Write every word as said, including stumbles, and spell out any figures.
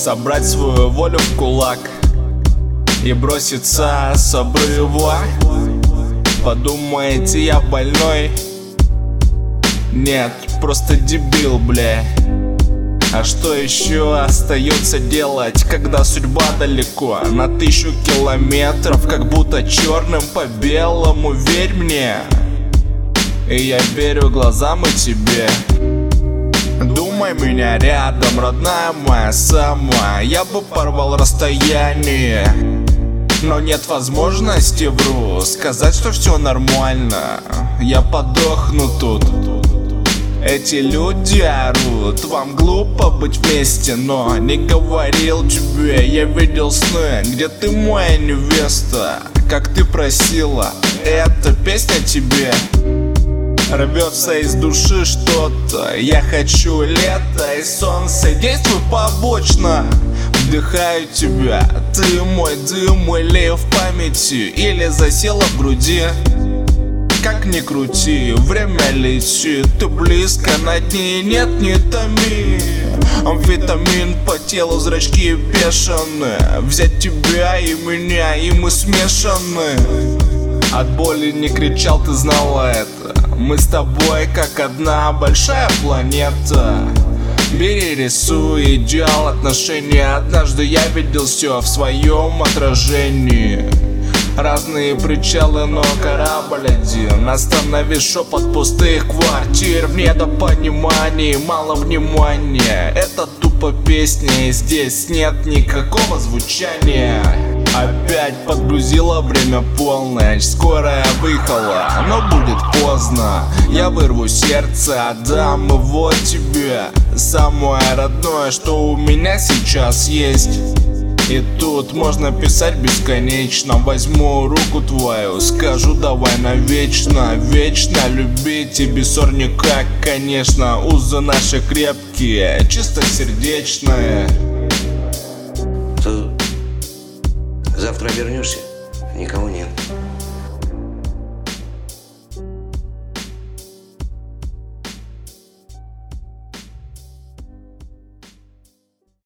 собрать свою волю в кулак и броситься с обрыва. Подумаете, я больной? Нет, просто дебил, бля. А что еще остается делать, когда судьба далеко, на тысячу километров, как будто черным по белому? Верь мне, и я верю глазам и тебе. Думай меня рядом, родная моя сама. Я бы порвал расстояние, но нет возможности, вру, сказать, что все нормально. Я подохну тут. Эти люди орут, вам глупо быть вместе, но не говорил тебе. Я видел сны, где ты моя невеста, как ты просила. Эта песня тебе рвется из души что-то. Я хочу лето и солнце, действуй побочно. Вдыхаю тебя, ты мой дым или в памяти, или засела в груди. Как ни крути, время летит, ты близко над ней, нет, не томи. Амфетамин по телу, зрачки бешеные. Взять тебя и меня, и мы смешаны. От боли не кричал, ты знала это. Мы с тобой как одна большая планета. Бери, рисуй идеал отношений. Однажды я видел все в своем отражении. Разные причалы, но корабль один. Останови шепот пустых квартир. В недопонимании мало внимания. Это тупо песня, и здесь нет никакого звучания. Опять подгрузила время полночь. Скорая выехала, но будет поздно. Я вырву сердце, отдам его тебе. Самое родное, что у меня сейчас есть. И тут можно писать бесконечно. Возьму руку твою, скажу давай навечно. Вечно любить и без ссор никак, конечно. Узы наши крепкие, чистосердечные. Ты завтра вернешься? Никого нет.